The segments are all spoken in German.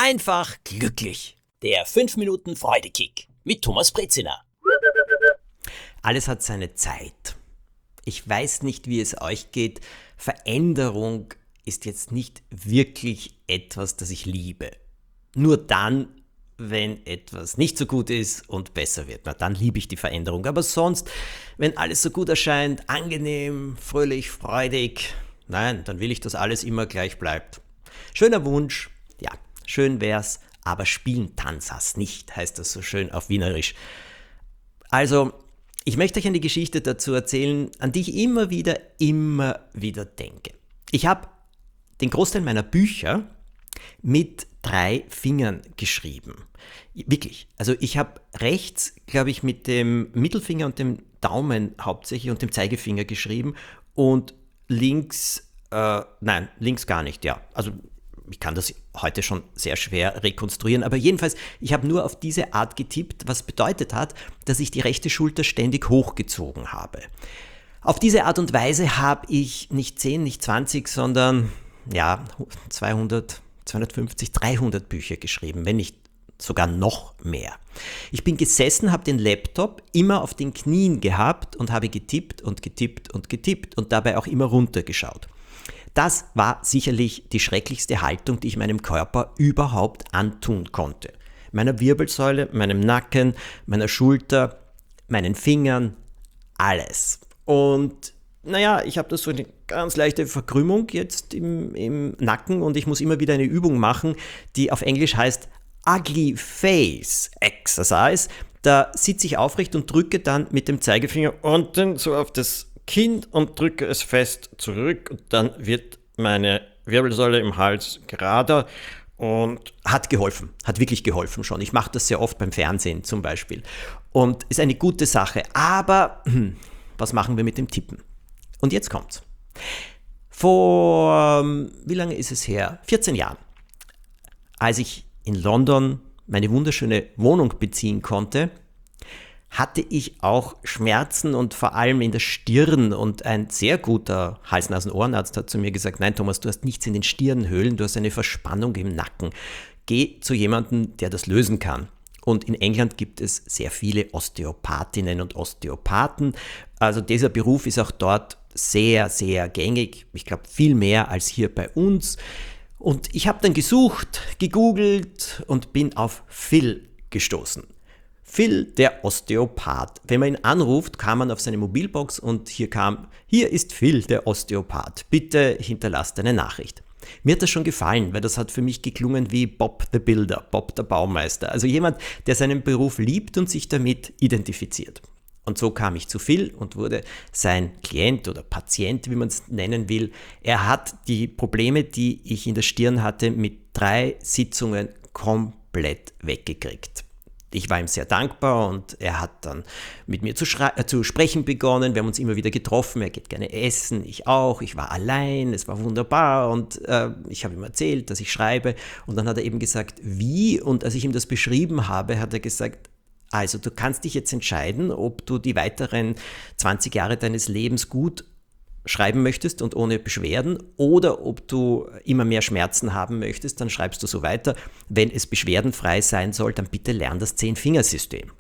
einfach glücklich. Der 5 Minuten Freudekick mit Thomas Brezina. Alles hat seine Zeit. Ich weiß nicht, wie es euch geht. Veränderung ist jetzt nicht wirklich etwas, das ich liebe. Nur dann, wenn etwas nicht so gut ist und besser wird. Na, dann liebe ich die Veränderung. Aber sonst, wenn alles so gut erscheint, angenehm, fröhlich, freudig, nein, dann will ich, dass alles immer gleich bleibt. Schöner Wunsch, ja, schön wär's, aber spielen Tanzas nicht, heißt das so schön auf Wienerisch. Also, ich möchte euch eine Geschichte dazu erzählen, an die ich immer wieder denke. Ich habe den Großteil meiner Bücher mit 3 Fingern geschrieben. Wirklich. Also ich habe rechts, glaube ich, mit dem Mittelfinger und dem Daumen hauptsächlich und dem Zeigefinger geschrieben und links gar nicht, ja. Also ich kann das heute schon sehr schwer rekonstruieren, aber jedenfalls, ich habe nur auf diese Art getippt, was bedeutet hat, dass ich die rechte Schulter ständig hochgezogen habe. Auf diese Art und Weise habe ich nicht 10, nicht 20, sondern 200, 250, 300 Bücher geschrieben, wenn nicht sogar noch mehr. Ich bin gesessen, habe den Laptop immer auf den Knien gehabt und habe getippt und getippt und getippt und dabei auch immer runtergeschaut. Das war sicherlich die schrecklichste Haltung, die ich meinem Körper überhaupt antun konnte. Meiner Wirbelsäule, meinem Nacken, meiner Schulter, meinen Fingern, alles. Und ich habe da so eine ganz leichte Verkrümmung jetzt im Nacken und ich muss immer wieder eine Übung machen, die auf Englisch heißt Ugly Face Exercise. Da sitze ich aufrecht und drücke dann mit dem Zeigefinger unten so auf das Kinn und drücke es fest zurück und dann wird meine Wirbelsäule im Hals gerader und hat wirklich geholfen schon. Ich mache das sehr oft beim Fernsehen zum Beispiel und ist eine gute Sache. Aber was machen wir mit dem Tippen? Und jetzt kommt's. Vor, wie lange ist es her? 14 Jahren, als ich in London meine wunderschöne Wohnung beziehen konnte, hatte ich auch Schmerzen und vor allem in der Stirn und ein sehr guter Hals-Nasen-Ohrenarzt hat zu mir gesagt, nein Thomas, du hast nichts in den Stirnhöhlen, du hast eine Verspannung im Nacken. Geh zu jemandem, der das lösen kann. Und in England gibt es sehr viele Osteopathinnen und Osteopathen. Also dieser Beruf ist auch dort sehr, sehr gängig. Ich glaube, viel mehr als hier bei uns. Und ich habe dann gesucht, gegoogelt und bin auf Phil gestoßen. Phil, der Osteopath. Wenn man ihn anruft, kam man auf seine Mobilbox und hier ist Phil, der Osteopath. Bitte hinterlasst eine Nachricht. Mir hat das schon gefallen, weil das hat für mich geklungen wie Bob the Builder, Bob der Baumeister. Also jemand, der seinen Beruf liebt und sich damit identifiziert. Und so kam ich zu Phil und wurde sein Klient oder Patient, wie man es nennen will. Er hat die Probleme, die ich in der Stirn hatte, mit 3 Sitzungen komplett weggekriegt. Ich war ihm sehr dankbar und er hat dann mit mir zu sprechen begonnen. Wir haben uns immer wieder getroffen. Er geht gerne essen, ich auch. Ich war allein, es war wunderbar und ich habe ihm erzählt, dass ich schreibe. Und dann hat er eben gesagt, wie? Und als ich ihm das beschrieben habe, hat er gesagt, also du kannst dich jetzt entscheiden, ob du die weiteren 20 Jahre deines Lebens gut schreiben möchtest und ohne Beschwerden oder ob du immer mehr Schmerzen haben möchtest, dann schreibst du so weiter. Wenn es beschwerdenfrei sein soll, dann bitte lern das 10-Fingersystem.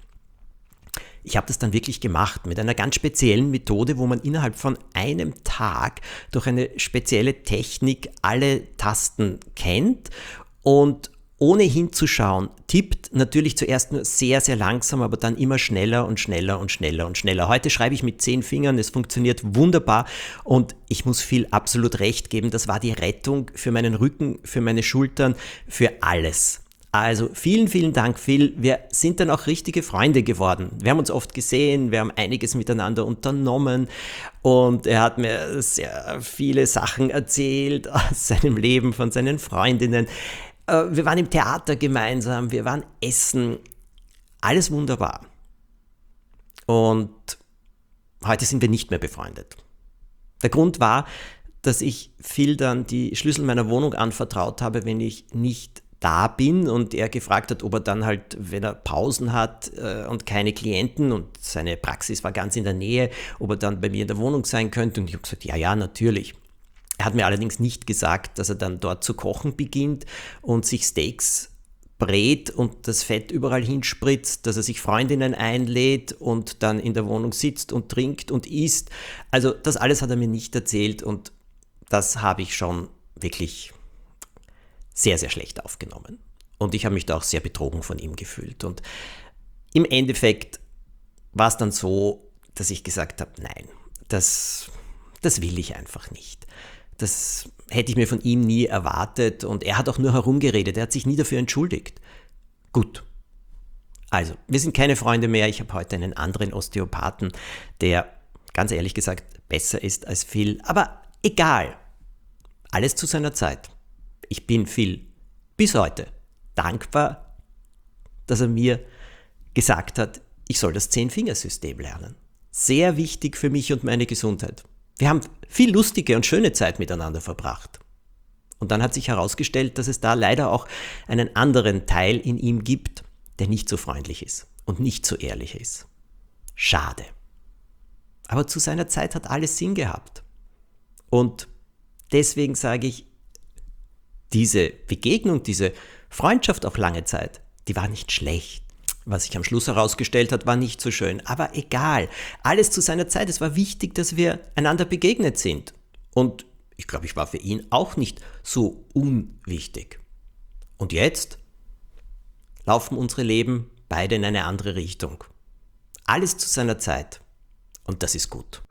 Ich habe das dann wirklich gemacht mit einer ganz speziellen Methode, wo man innerhalb von einem Tag durch eine spezielle Technik alle Tasten kennt und ohne hinzuschauen, tippt natürlich zuerst nur sehr, sehr langsam, aber dann immer schneller und schneller und schneller und schneller. Heute schreibe ich mit 10 Fingern, es funktioniert wunderbar und ich muss Phil absolut recht geben, das war die Rettung für meinen Rücken, für meine Schultern, für alles. Also vielen, vielen Dank, Phil. Wir sind dann auch richtige Freunde geworden. Wir haben uns oft gesehen, wir haben einiges miteinander unternommen und er hat mir sehr viele Sachen erzählt aus seinem Leben, von seinen Freundinnen. Wir waren im Theater gemeinsam, wir waren essen, alles wunderbar. Und heute sind wir nicht mehr befreundet. Der Grund war, dass ich Phil dann die Schlüssel meiner Wohnung anvertraut habe, wenn ich nicht da bin und er gefragt hat, ob er dann halt, wenn er Pausen hat und keine Klienten und seine Praxis war ganz in der Nähe, ob er dann bei mir in der Wohnung sein könnte und ich habe gesagt, ja, natürlich. Er hat mir allerdings nicht gesagt, dass er dann dort zu kochen beginnt und sich Steaks brät und das Fett überall hinspritzt, dass er sich Freundinnen einlädt und dann in der Wohnung sitzt und trinkt und isst. Also das alles hat er mir nicht erzählt und das habe ich schon wirklich sehr, sehr schlecht aufgenommen. Und ich habe mich da auch sehr betrogen von ihm gefühlt. Und im Endeffekt war es dann so, dass ich gesagt habe, nein, das will ich einfach nicht. Das hätte ich mir von ihm nie erwartet und er hat auch nur herumgeredet, er hat sich nie dafür entschuldigt. Gut, also wir sind keine Freunde mehr, ich habe heute einen anderen Osteopathen, der ganz ehrlich gesagt besser ist als Phil, aber egal, alles zu seiner Zeit. Ich bin Phil bis heute dankbar, dass er mir gesagt hat, ich soll das 10-Fingersystem lernen. Sehr wichtig für mich und meine Gesundheit. Wir haben viel lustige und schöne Zeit miteinander verbracht. Und dann hat sich herausgestellt, dass es da leider auch einen anderen Teil in ihm gibt, der nicht so freundlich ist und nicht so ehrlich ist. Schade. Aber zu seiner Zeit hat alles Sinn gehabt. Und deswegen sage ich, diese Begegnung, diese Freundschaft auch lange Zeit, die war nicht schlecht. Was sich am Schluss herausgestellt hat, war nicht so schön. Aber egal, alles zu seiner Zeit. Es war wichtig, dass wir einander begegnet sind. Und ich glaube, ich war für ihn auch nicht so unwichtig. Und jetzt laufen unsere Leben beide in eine andere Richtung. Alles zu seiner Zeit. Und das ist gut.